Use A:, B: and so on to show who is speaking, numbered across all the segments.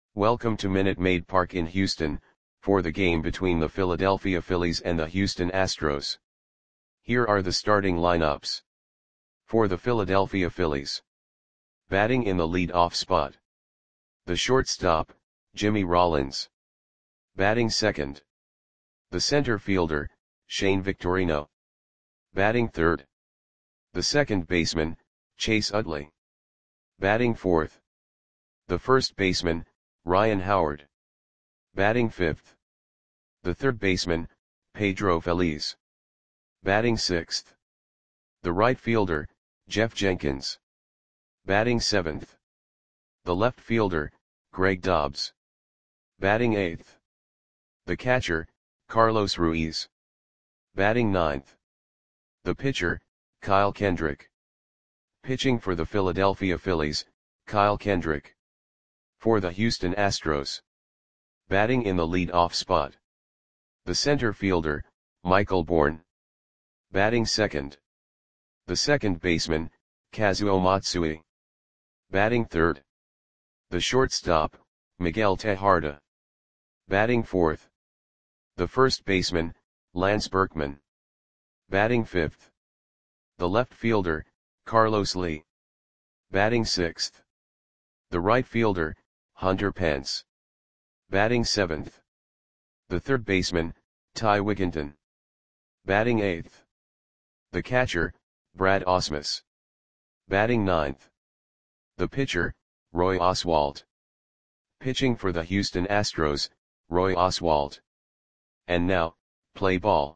A: Welcome to Minute Maid Park in Houston, for the game between the Philadelphia Phillies and the Houston Astros. Here are the starting lineups. For the Philadelphia Phillies. Batting in the lead-off spot. The shortstop, Jimmy Rollins. Batting second. The center fielder, Shane Victorino. Batting third. The second baseman, Chase Utley. Batting fourth. The first baseman, Ryan Howard. Batting fifth. The third baseman, Pedro Feliz. Batting sixth. The right fielder, Jeff Jenkins. Batting seventh. The left fielder, Greg Dobbs. Batting eighth. The catcher, Carlos Ruiz. Batting ninth. The pitcher, Kyle Kendrick. Pitching for the Philadelphia Phillies, Kyle Kendrick. For the Houston Astros. Batting in the lead-off spot. The center fielder, Michael Bourn. Batting second. The second baseman, Kazuo Matsui. Batting third. The shortstop, Miguel Tejada. Batting fourth. The first baseman, Lance Berkman. Batting fifth. The left fielder, Carlos Lee. Batting sixth. The right fielder, Hunter Pence. Batting seventh. The third baseman, Ty Wigginton. Batting eighth. The catcher, Brad Ausmus. Batting ninth. The pitcher, Roy Oswalt. Pitching for the Houston Astros, Roy Oswalt. And now, play ball.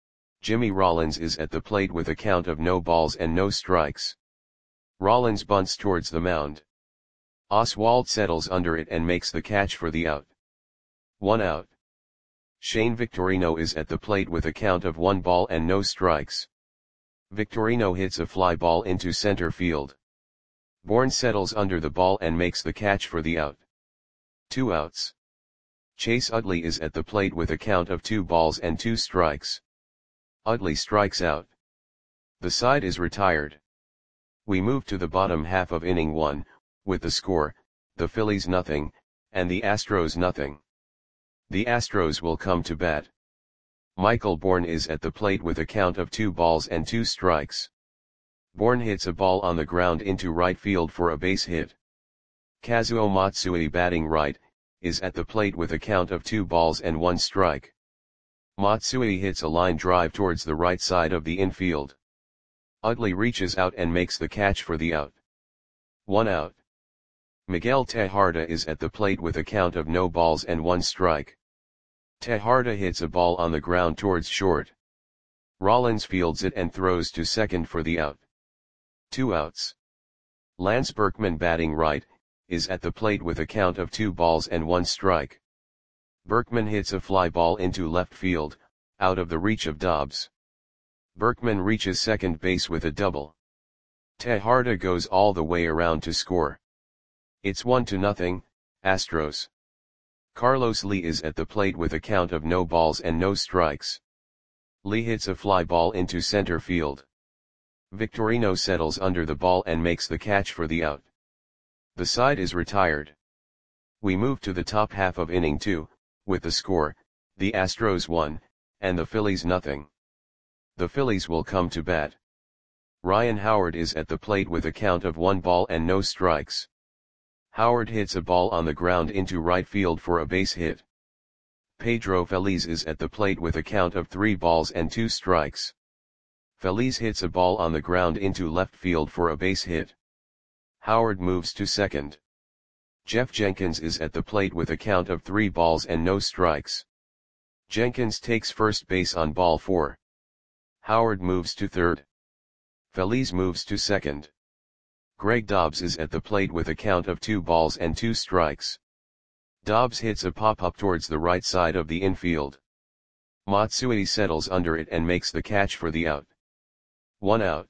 A: Jimmy Rollins is at the plate with a count of no balls and no strikes. Rollins bunts towards the mound. Oswalt settles under it and makes the catch for the out. 1 out. Shane Victorino is at the plate with a count of 1 ball and no strikes. Victorino hits a fly ball into center field. Bourn settles under the ball and makes the catch for the out. 2 outs. Chase Utley is at the plate with a count of 2 balls and 2 strikes. Utley strikes out. The side is retired. We move to the bottom half of inning 1, with the score, the Phillies nothing, and the Astros nothing. The Astros will come to bat. Michael Bourn is at the plate with a count of 2 balls and 2 strikes. Bourn hits a ball on the ground into right field for a base hit. Kazuo Matsui, batting right, is at the plate with a count of 2 balls and 1 strike. Matsui hits a line drive towards the right side of the infield. Utley reaches out and makes the catch for the out. 1 out. Miguel Tejada is at the plate with a count of no balls and 1 strike. Tejada hits a ball on the ground towards short. Rollins fields it and throws to second for the out. 2 outs. Lance Berkman, batting right, is at the plate with a count of 2 balls and 1 strike. Berkman hits a fly ball into left field, out of the reach of Dobbs. Berkman reaches second base with a double. Tejada goes all the way around to score. It's 1-0, Astros. Carlos Lee is at the plate with a count of no balls and no strikes. Lee hits a fly ball into center field. Victorino settles under the ball and makes the catch for the out. The side is retired. We move to the top half of inning 2, with the score, the Astros 1, and the Phillies nothing. The Phillies will come to bat. Ryan Howard is at the plate with a count of 1 ball and no strikes. Howard hits a ball on the ground into right field for a base hit. Pedro Feliz is at the plate with a count of 3 balls and 2 strikes. Feliz hits a ball on the ground into left field for a base hit. Howard moves to second. Jeff Jenkins is at the plate with a count of 3 balls and no strikes. Jenkins takes first base on ball 4. Howard moves to third. Feliz moves to second. Greg Dobbs is at the plate with a count of 2 balls and 2 strikes. Dobbs hits a pop-up towards the right side of the infield. Matsui settles under it and makes the catch for the out. 1 out.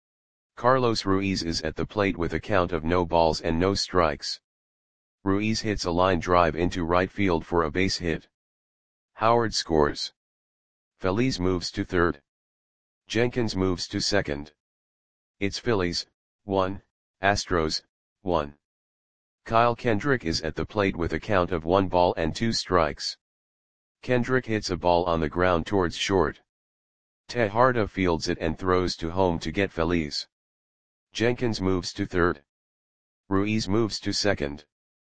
A: Carlos Ruiz is at the plate with a count of no balls and no strikes. Ruiz hits a line drive into right field for a base hit. Howard scores. Feliz moves to third. Jenkins moves to second. It's Phillies, 1, Astros, 1. Kyle Kendrick is at the plate with a count of 1 ball and 2 strikes. Kendrick hits a ball on the ground towards short. Tejada fields it and throws to home to get Feliz. Jenkins moves to third. Ruiz moves to second.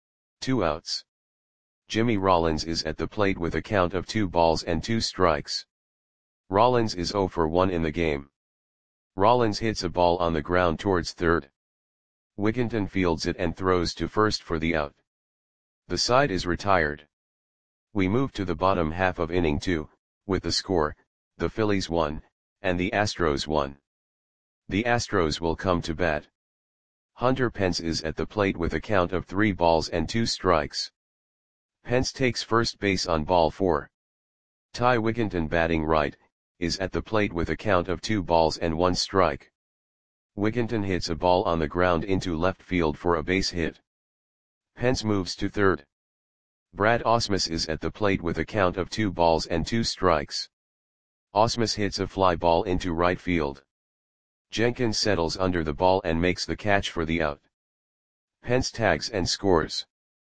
A: 2 outs. Jimmy Rollins is at the plate with a count of 2 balls and 2 strikes. Rollins is 0 for 1 in the game. Rollins hits a ball on the ground towards third. Wigginton fields it and throws to first for the out. The side is retired. We move to the bottom half of inning 2, with the score, the Phillies 1, and the Astros 1. The Astros will come to bat. Hunter Pence is at the plate with a count of 3 balls and 2 strikes. Pence takes first base on ball 4. Ty Wigginton, batting right, is at the plate with a count of 2 balls and 1 strike. Wigginton hits a ball on the ground into left field for a base hit. Pence moves to third. Brad Ausmus is at the plate with a count of 2 balls and 2 strikes. Ausmus hits a fly ball into right field. Jenkins settles under the ball and makes the catch for the out. Pence tags and scores.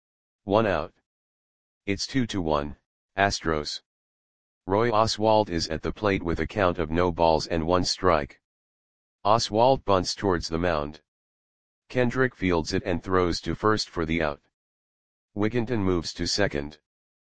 A: 1 out. It's 2-1, Astros. Roy Oswalt is at the plate with a count of no balls and 1 strike. Oswalt bunts towards the mound. Kendrick fields it and throws to first for the out. Wigginton moves to second.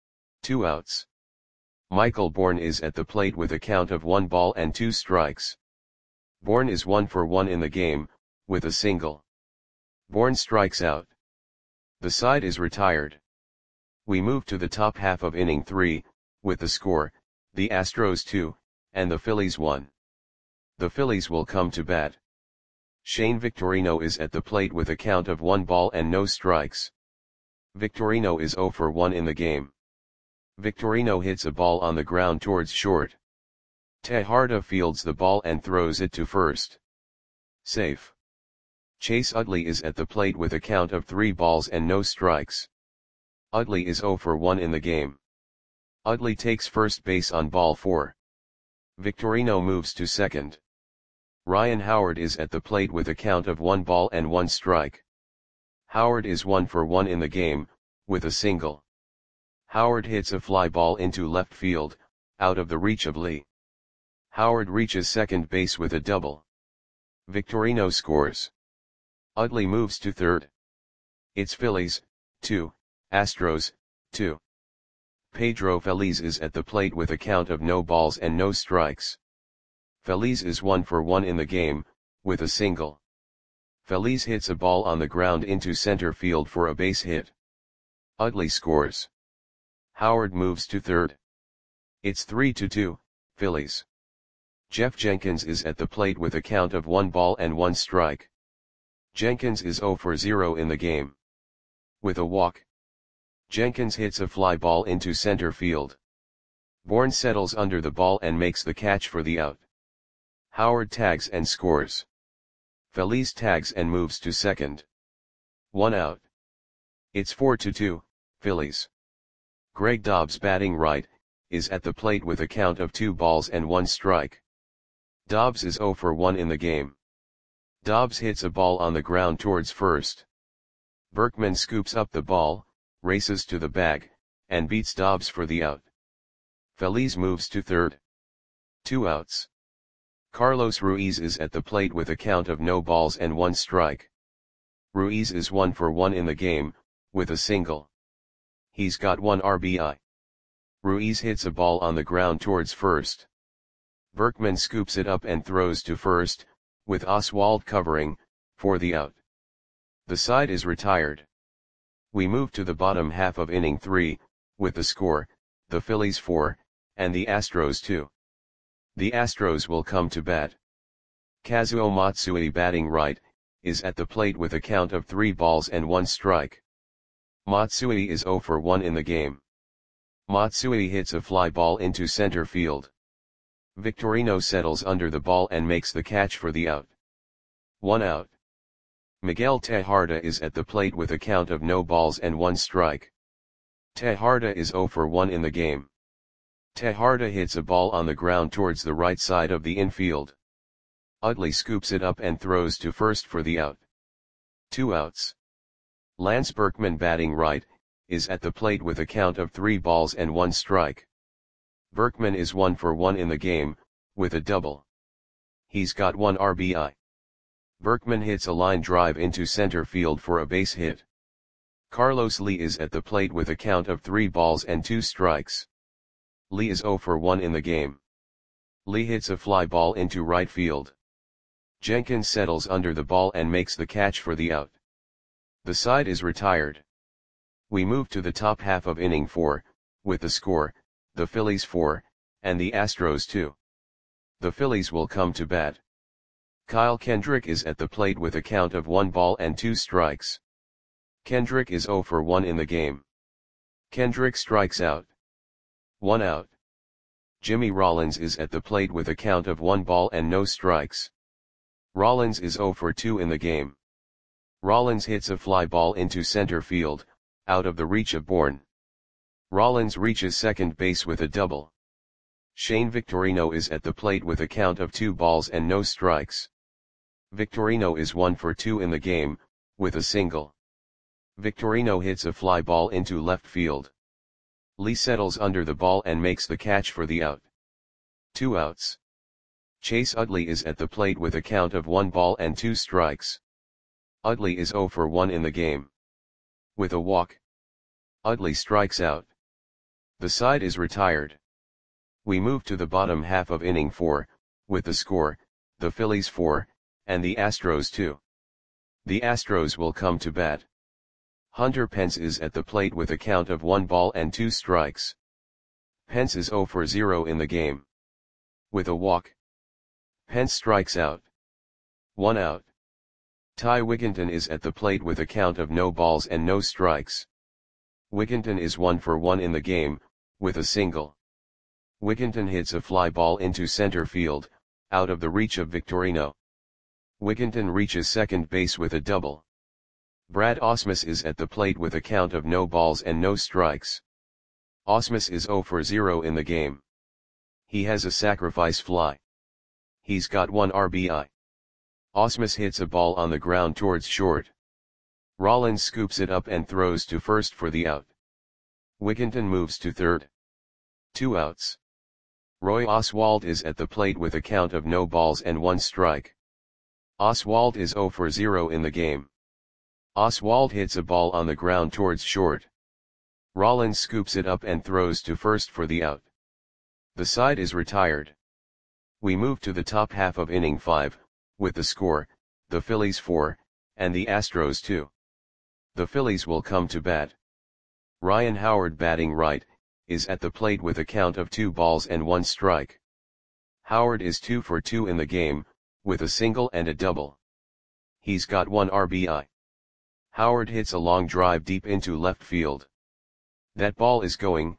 A: 2 outs. Michael Bourne is at the plate with a count of 1 ball and 2 strikes. Bourne is 1 for 1 in the game, with a single. Bourne strikes out. The side is retired. We move to the top half of inning 3, with the score, the Astros 2, and the Phillies 1. The Phillies will come to bat. Shane Victorino is at the plate with a count of 1 ball and no strikes. Victorino is 0 for 1 in the game. Victorino hits a ball on the ground towards short. Tejada fields the ball and throws it to first. Safe. Chase Utley is at the plate with a count of 3 balls and no strikes. Utley is 0 for 1 in the game. Utley takes first base on ball 4. Victorino moves to second. Ryan Howard is at the plate with a count of 1 ball and 1 strike. Howard is 1 for 1 in the game, with a single. Howard hits a fly ball into left field, out of the reach of Lee. Howard reaches second base with a double. Victorino scores. Utley moves to third. It's Phillies, 2, Astros, 2. Pedro Feliz is at the plate with a count of no balls and no strikes. Feliz is 1 for 1 in the game, with a single. Feliz hits a ball on the ground into center field for a base hit. Utley scores. Howard moves to third. It's 3-2, Phillies. Jeff Jenkins is at the plate with a count of 1 ball and 1 strike. Jenkins is 0 for 0 in the game. With a walk. Jenkins hits a fly ball into center field. Bourne settles under the ball and makes the catch for the out. Howard tags and scores. Feliz tags and moves to second. 1 out. It's 4-2, Phillies. Greg Dobbs, batting right, is at the plate with a count of 2 balls and 1 strike. Dobbs is 0 for 1 in the game. Dobbs hits a ball on the ground towards first. Berkman scoops up the ball, races to the bag, and beats Dobbs for the out. Feliz moves to third. 2 outs. Carlos Ruiz is at the plate with a count of no balls and 1 strike. Ruiz is 1 for 1 in the game, with a single. He's got 1 RBI. Ruiz hits a ball on the ground towards first. Berkman scoops it up and throws to first, with Oswalt covering, for the out. The side is retired. We move to the bottom half of inning 3, with the score, the Phillies 4, and the Astros 2. The Astros will come to bat. Kazuo Matsui, batting right, is at the plate with a count of 3 balls and 1 strike. Matsui is 0 for 1 in the game. Matsui hits a fly ball into center field. Victorino settles under the ball and makes the catch for the out. 1 out. Miguel Tejada is at the plate with a count of no balls and 1 strike. Tejada is 0 for 1 in the game. Tejada hits a ball on the ground towards the right side of the infield. Utley scoops it up and throws to first for the out. 2 outs. Lance Berkman batting right, is at the plate with a count of 3 balls and 1 strike. Berkman is 1 for 1 in the game, with a double. He's got 1 RBI. Berkman hits a line drive into center field for a base hit. Carlos Lee is at the plate with a count of 3 balls and 2 strikes. Lee is 0 for 1 in the game. Lee hits a fly ball into right field. Jenkins settles under the ball and makes the catch for the out. The side is retired. We move to the top half of inning 4, with the score, the Phillies 4, and the Astros 2. The Phillies will come to bat. Kyle Kendrick is at the plate with a count of 1 ball and 2 strikes. Kendrick is 0 for 1 in the game. Kendrick strikes out. 1 out. Jimmy Rollins is at the plate with a count of 1 ball and no strikes. Rollins is 0 for 2 in the game. Rollins hits a fly ball into center field, out of the reach of Bourne. Rollins reaches second base with a double. Shane Victorino is at the plate with a count of 2 balls and no strikes. Victorino is 1 for 2 in the game, with a single. Victorino hits a fly ball into left field. Lee settles under the ball and makes the catch for the out. 2 outs. Chase Utley is at the plate with a count of 1 ball and 2 strikes. Utley is 0 for 1 in the game. With a walk, Utley strikes out. The side is retired. We move to the bottom half of inning 4, with the score, the Phillies 4, and the Astros 2. The Astros will come to bat. Hunter Pence is at the plate with a count of 1 ball and 2 strikes. Pence is 0 for 0 in the game. With a walk, Pence strikes out. 1 out. Ty Wigginton is at the plate with a count of no balls and no strikes. Wigginton is 1 for 1 in the game, with a single. Wigginton hits a fly ball into center field, out of the reach of Victorino. Wigginton reaches second base with a double. Brad Ausmus is at the plate with a count of no balls and no strikes. Ausmus is 0 for 0 in the game. He has a sacrifice fly. He's got 1 RBI. Ausmus hits a ball on the ground towards short. Rollins scoops it up and throws to first for the out. Wigginton moves to third. 2 outs. Roy Oswalt is at the plate with a count of no balls and 1 strike. Oswalt is 0 for 0 in the game. Oswalt hits a ball on the ground towards short. Rollins scoops it up and throws to first for the out. The side is retired. We move to the top half of inning 5, with the score, the Phillies 4, and the Astros 2. The Phillies will come to bat. Ryan Howard batting right, is at the plate with a count of 2 balls and 1 strike. Howard is 2 for 2 in the game, with a single and a double. He's got 1 RBI. Howard hits a long drive deep into left field. That ball is gone.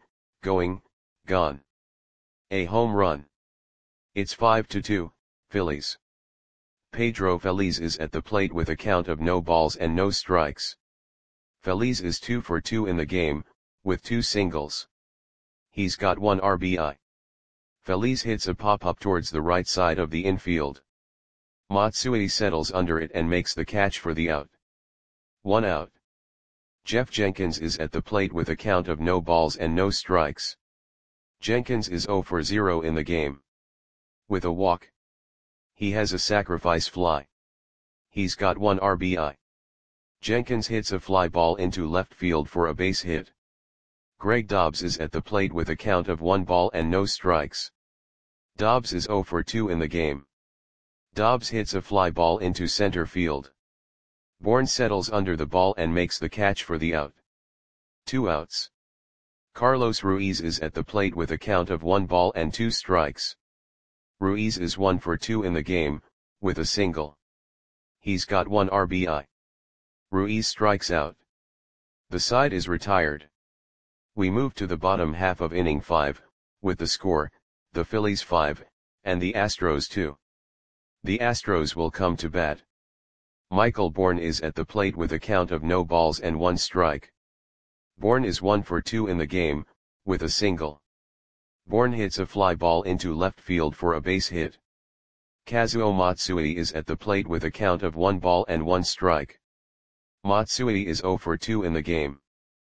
A: A home run. It's 5-2, Phillies. Pedro Feliz is at the plate with a count of no balls and no strikes. Feliz is 2 for 2 in the game, with 2 singles. He's got 1 RBI. Feliz hits a pop-up towards the right side of the infield. Matsui settles under it and makes the catch for the out. 1 out. Jeff Jenkins is at the plate with a count of no balls and no strikes. Jenkins is 0 for 0 in the game. With a walk, he has a sacrifice fly. He's got 1 RBI. Jenkins hits a fly ball into left field for a base hit. Greg Dobbs is at the plate with a count of 1 ball and no strikes. Dobbs is 0 for 2 in the game. Dobbs hits a fly ball into center field. Bourne settles under the ball and makes the catch for the out. 2 outs. Carlos Ruiz is at the plate with a count of 1 ball and 2 strikes. Ruiz is 1 for 2 in the game, with a single. He's got 1 RBI. Ruiz strikes out. The side is retired. We move to the bottom half of inning 5, with the score, the Phillies 5, and the Astros 2. The Astros will come to bat. Michael Bourne is at the plate with a count of no balls and 1 strike. Bourne is 1 for 2 in the game, with a single. Bourne hits a fly ball into left field for a base hit. Kazuo Matsui is at the plate with a count of 1 ball and 1 strike. Matsui is 0 for 2 in the game.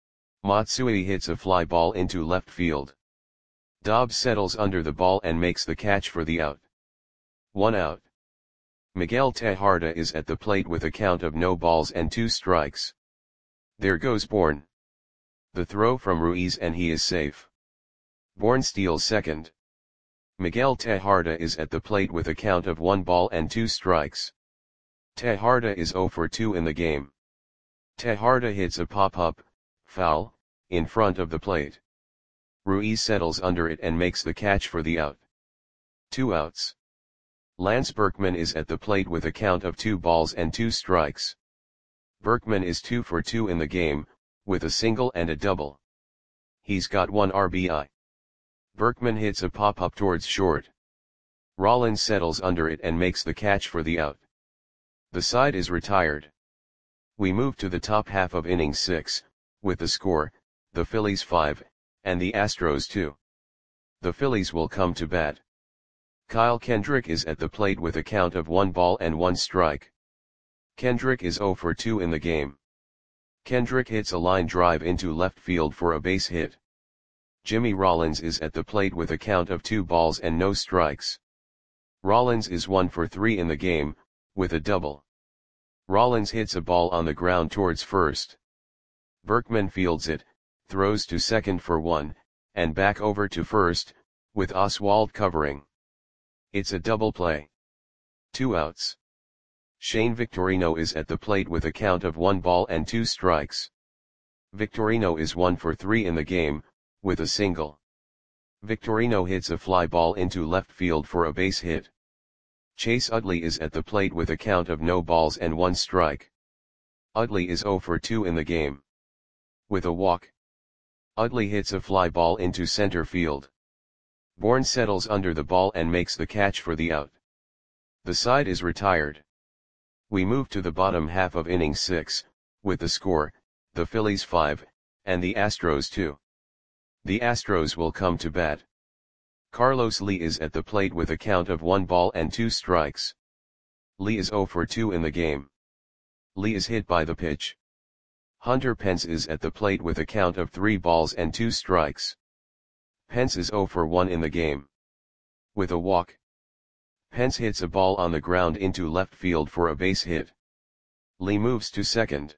A: Matsui hits a fly ball into left field. Dobbs settles under the ball and makes the catch for the out. 1 out. Miguel Tejada is at the plate with a count of no balls and 2 strikes. There goes Bourne. The throw from Ruiz and he is safe. Bourne steals second. Miguel Tejada is at the plate with a count of 1 ball and 2 strikes. Tejada is 0 for 2 in the game. Tejada hits a pop-up, foul, in front of the plate. Ruiz settles under it and makes the catch for the out. 2 outs. Lance Berkman is at the plate with a count of 2 balls and 2 strikes. Berkman is 2 for 2 in the game, with a single and a double. He's got 1 RBI. Berkman hits a pop-up towards short. Rollins settles under it and makes the catch for the out. The side is retired. We move to the top half of inning 6, with the score, the Phillies 5, and the Astros 2. The Phillies will come to bat. Kyle Kendrick is at the plate with a count of 1 ball and 1 strike. Kendrick is 0 for 2 in the game. Kendrick hits a line drive into left field for a base hit. Jimmy Rollins is at the plate with a count of 2 balls and no strikes. Rollins is 1 for 3 in the game, with a double. Rollins hits a ball on the ground towards first. Berkman fields it, throws to second for 1, and back over to first, with Oswalt covering. It's a double play. 2 outs. Shane Victorino is at the plate with a count of 1 ball and 2 strikes. Victorino is 1 for 3 in the game, with a single. Victorino hits a fly ball into left field for a base hit. Chase Utley is at the plate with a count of no balls and 1 strike. Utley is 0 for 2 in the game. With a walk. Utley hits a fly ball into center field. Bourne settles under the ball and makes the catch for the out. The side is retired. We move to the bottom half of inning 6, with the score, the Phillies 5, and the Astros 2. The Astros will come to bat. Carlos Lee is at the plate with a count of 1 ball and 2 strikes. Lee is 0 for 2 in the game. Lee is hit by the pitch. Hunter Pence is at the plate with a count of 3 balls and 2 strikes. Pence is 0 for 1 in the game. With a walk. Pence hits a ball on the ground into left field for a base hit. Lee moves to second.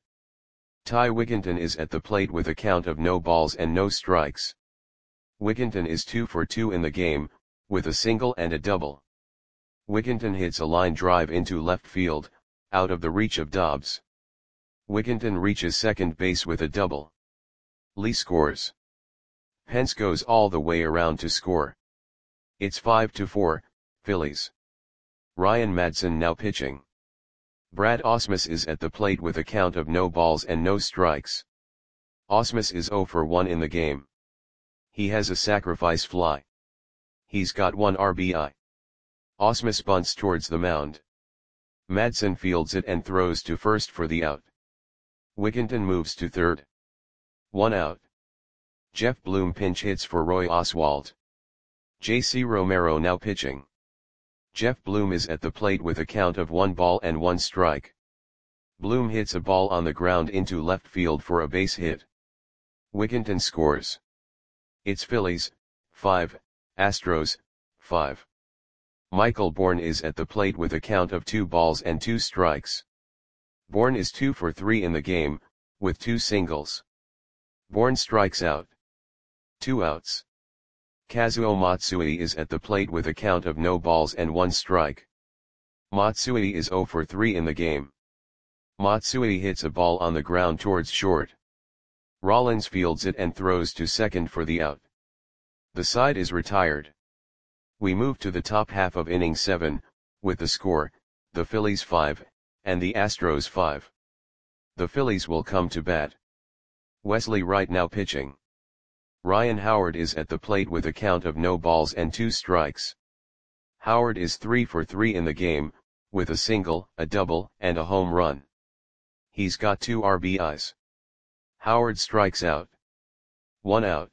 A: Ty Wigginton is at the plate with a count of no balls and no strikes. Wigginton is 2 for 2 in the game, with a single and a double. Wigginton hits a line drive into left field, out of the reach of Dobbs. Wigginton reaches second base with a double. Lee scores. Pence goes all the way around to score. It's 5-4, Phillies. Ryan Madson now pitching. Brad Ausmus is at the plate with a count of no balls and no strikes. Ausmus is 0 for 1 in the game. He has a sacrifice fly. He's got 1 RBI. Ausmus bunts towards the mound. Madson fields it and throws to first for the out. Wigginton moves to third. 1 out. Jeff Bloom pinch hits for Roy Oswalt. J.C. Romero now pitching. Jeff Bloom is at the plate with a count of 1 ball and 1 strike. Bloom hits a ball on the ground into left field for a base hit. Wigginton scores. It's Phillies, 5, Astros, 5. Michael Bourne is at the plate with a count of 2 balls and 2 strikes. Bourne is 2 for 3 in the game, with 2 singles. Bourne strikes out. 2 outs. Kazuo Matsui is at the plate with a count of no balls and 1 strike. Matsui is 0 for 3 in the game. Matsui hits a ball on the ground towards short. Rollins fields it and throws to second for the out. The side is retired. We move to the top half of inning 7, with the score, the Phillies 5, and the Astros 5. The Phillies will come to bat. Wesley Wright now pitching. Ryan Howard is at the plate with a count of no balls and 2 strikes. Howard is 3 for 3 in the game, with a single, a double, and a home run. He's got 2 RBIs. Howard strikes out. 1 out.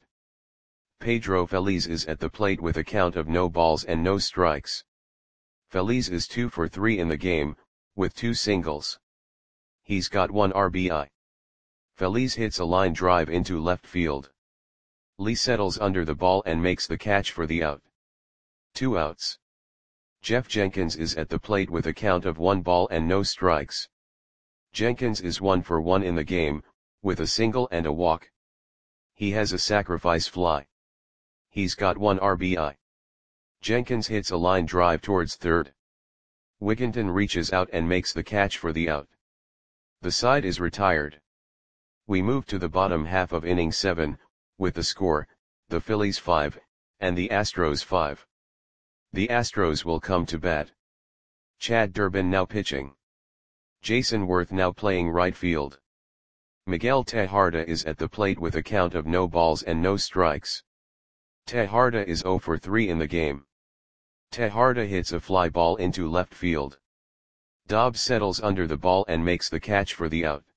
A: Pedro Feliz is at the plate with a count of no balls and no strikes. Feliz is 2 for 3 in the game, with 2 singles. He's got 1 RBI. Feliz hits a line drive into left field. Lee settles under the ball and makes the catch for the out. 2 outs. Jeff Jenkins is at the plate with a count of 1 ball and no strikes. Jenkins is 1 for 1 in the game, with a single and a walk. He has a sacrifice fly. He's got 1 RBI. Jenkins hits a line drive towards third. Wigginton reaches out and makes the catch for the out. The side is retired. We move to the bottom half of inning 7, with the score, the Phillies 5, and the Astros 5. The Astros will come to bat. Chad Durbin now pitching. Jason Worth now playing right field. Miguel Tejada is at the plate with a count of no balls and no strikes. Tejada is 0 for 3 in the game. Tejada hits a fly ball into left field. Dobbs settles under the ball and makes the catch for the out.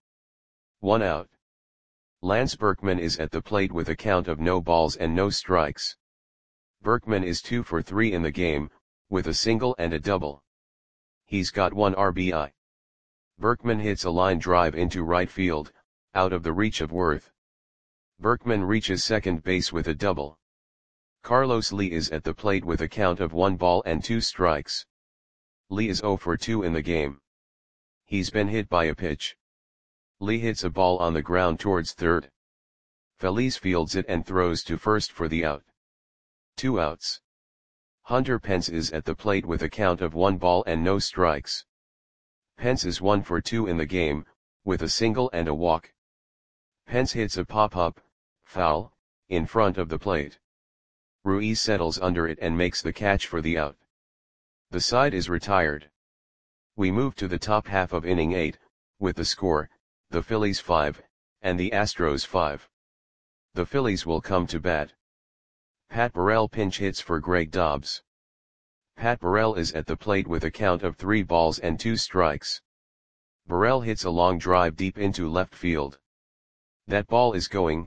A: 1 out. Lance Berkman is at the plate with a count of no balls and no strikes. Berkman is 2 for 3 in the game, with a single and a double. He's got 1 RBI. Berkman hits a line drive into right field, out of the reach of Worth. Berkman reaches second base with a double. Carlos Lee is at the plate with a count of 1 ball and 2 strikes. Lee is 0 for 2 in the game. He's been hit by a pitch. Lee hits a ball on the ground towards third. Feliz fields it and throws to first for the out. 2 outs. Hunter Pence is at the plate with a count of 1 ball and no strikes. Pence is 1 for 2 in the game, with a single and a walk. Pence hits a pop-up, foul, in front of the plate. Ruiz settles under it and makes the catch for the out. The side is retired. We move to the top half of inning 8, with the score, the Phillies 5, and the Astros 5. The Phillies will come to bat. Pat Burrell pinch hits for Greg Dobbs. Pat Burrell is at the plate with a count of 3 balls and 2 strikes. Burrell hits a long drive deep into left field. That ball is going,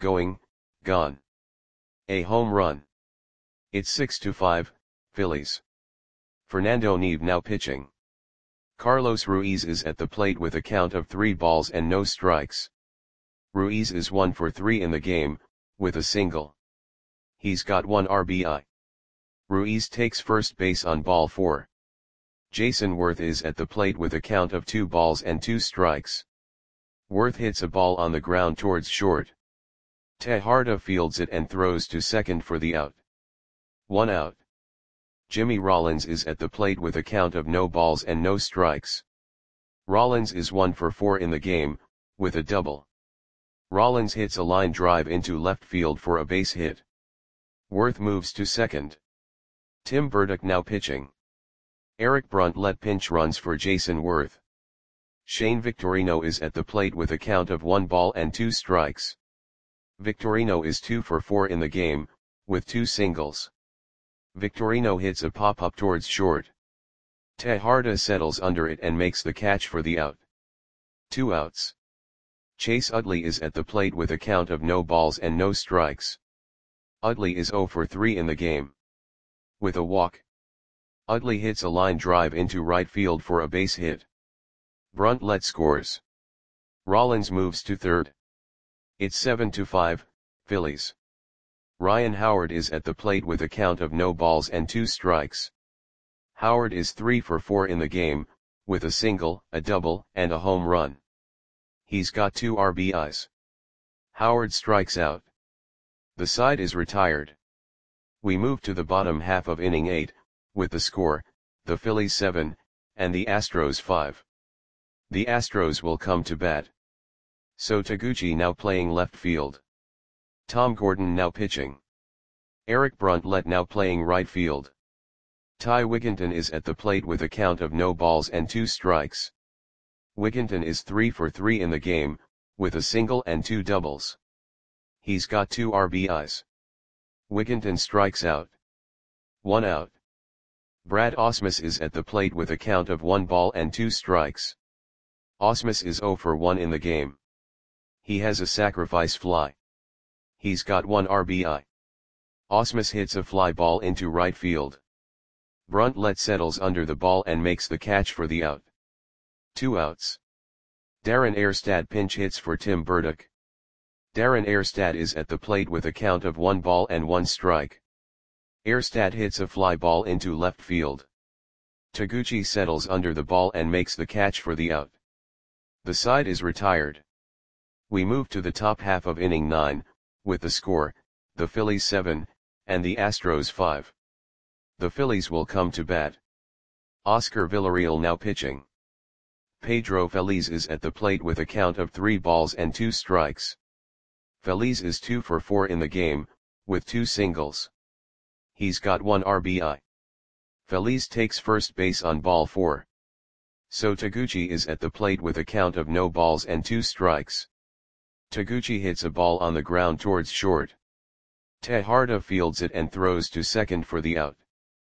A: gone. A home run. It's 6-5, Phillies. Fernando Neve now pitching. Carlos Ruiz is at the plate with a count of 3 balls and no strikes. Ruiz is 1 for 3 in the game, with a single. He's got 1 RBI. Ruiz takes first base on ball 4. Jason Worth is at the plate with a count of 2 balls and 2 strikes. Worth hits a ball on the ground towards short. Tejada fields it and throws to second for the out. 1 out. Jimmy Rollins is at the plate with a count of no balls and no strikes. Rollins is 1 for 4 in the game, with a double. Rollins hits a line drive into left field for a base hit. Worth moves to second. Tim Burdick now pitching. Eric Bruntlett pinch runs for Jason Worth. Shane Victorino is at the plate with a count of 1 ball and 2 strikes. Victorino is 2 for 4 in the game, with 2 singles. Victorino hits a pop-up towards short. Tejada settles under it and makes the catch for the out. 2 outs. Chase Utley is at the plate with a count of no balls and no strikes. Utley is 0 for 3 in the game. With a walk. Utley hits a line drive into right field for a base hit. Bruntlett scores. Rollins moves to third. It's 7-5, Phillies. Ryan Howard is at the plate with a count of no balls and 2 strikes. Howard is 3 for 4 in the game, with a single, a double, and a home run. He's got 2 RBIs. Howard strikes out. The side is retired. We move to the bottom half of inning 8, with the score, the Phillies 7, and the Astros 5. The Astros will come to bat. So Taguchi now playing left field. Tom Gordon now pitching. Eric Bruntlett now playing right field. Ty Wigginton is at the plate with a count of no balls and 2 strikes. Wigginton is 3 for 3 in the game, with a single and 2 doubles. He's got 2 RBIs. Wigginton strikes out. 1 out. Brad Ausmus is at the plate with a count of 1 ball and 2 strikes. Ausmus is 0 for 1 in the game. He has a sacrifice fly. He's got 1 RBI. Ausmus hits a fly ball into right field. Bruntlett settles under the ball and makes the catch for the out. 2 outs. Darren Erstad pinch hits for Tim Burdick. Darren Erstad is at the plate with a count of 1 ball and 1 strike. Erstad hits a fly ball into left field. Taguchi settles under the ball and makes the catch for the out. The side is retired. We move to the top half of inning 9, with the score, the Phillies 7, and the Astros 5. The Phillies will come to bat. Oscar Villarreal now pitching. Pedro Feliz is at the plate with a count of 3 balls and 2 strikes. Feliz is 2 for 4 in the game, with 2 singles. He's got 1 RBI. Feliz takes first base on ball 4. So Taguchi is at the plate with a count of no balls and 2 strikes. Taguchi hits a ball on the ground towards short. Tejada fields it and throws to second for the out.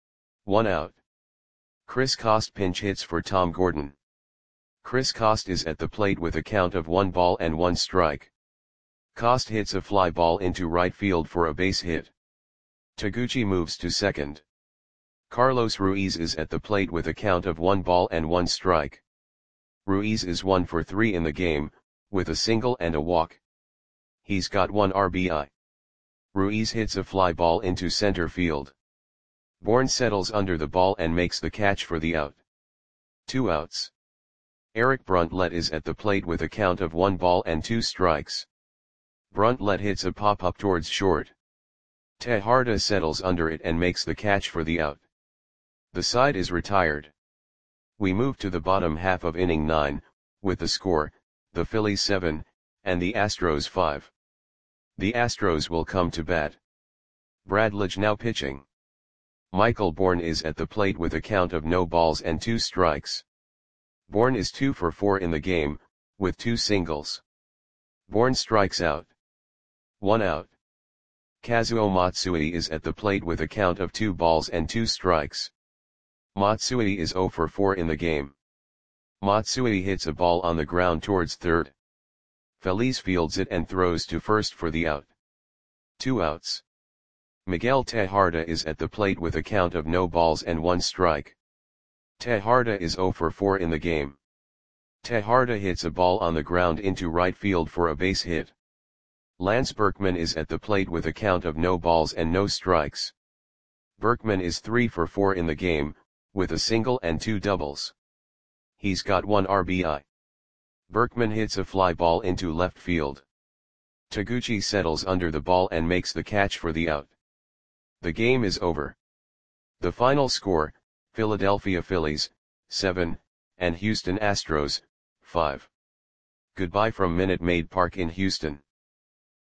A: 1 out. Chris Coste pinch hits for Tom Gordon. Chris Coste is at the plate with a count of 1 ball and 1 strike. Coste hits a fly ball into right field for a base hit. Taguchi moves to second. Carlos Ruiz is at the plate with a count of 1 ball and 1 strike. Ruiz is 1 for 3 in the game, with a single and a walk. He's got 1 RBI. Ruiz hits a fly ball into center field. Bourne settles under the ball and makes the catch for the out. 2 outs. Eric Bruntlett is at the plate with a count of 1 ball and 2 strikes. Bruntlett hits a pop-up towards short. Tejada settles under it and makes the catch for the out. The side is retired. We move to the bottom half of inning 9, with the score, the Phillies 7, and the Astros 5. The Astros will come to bat. Brad Lidge now pitching. Michael Bourne is at the plate with a count of no balls and 2 strikes. Bourne is 2 for 4 in the game, with 2 singles. Bourne strikes out. 1 out. Kazuo Matsui is at the plate with a count of 2 balls and 2 strikes. Matsui is 0 for 4 in the game. Matsui hits a ball on the ground towards third. Feliz fields it and throws to first for the out. 2 outs. Miguel Tejada is at the plate with a count of no balls and 1 strike. Tejada is 0 for 4 in the game. Tejada hits a ball on the ground into right field for a base hit. Lance Berkman is at the plate with a count of no balls and no strikes. Berkman is 3 for 4 in the game, with a single and 2 doubles. He's got 1 RBI. Berkman hits a fly ball into left field. Taguchi settles under the ball and makes the catch for the out. The game is over. The final score, Philadelphia Phillies, 7, and Houston Astros, 5. Goodbye from Minute Maid Park in Houston.